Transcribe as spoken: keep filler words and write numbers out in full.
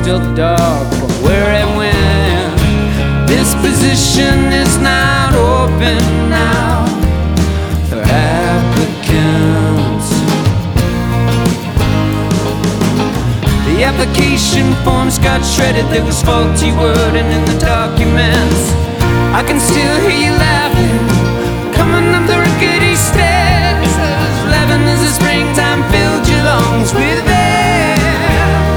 still dark from where it went. This position is not open now for applicants. The application forms got shredded, there was faulty wording in the documents. I can still hear you laughing, coming up the rickety stairs. Laughing as the springtime filled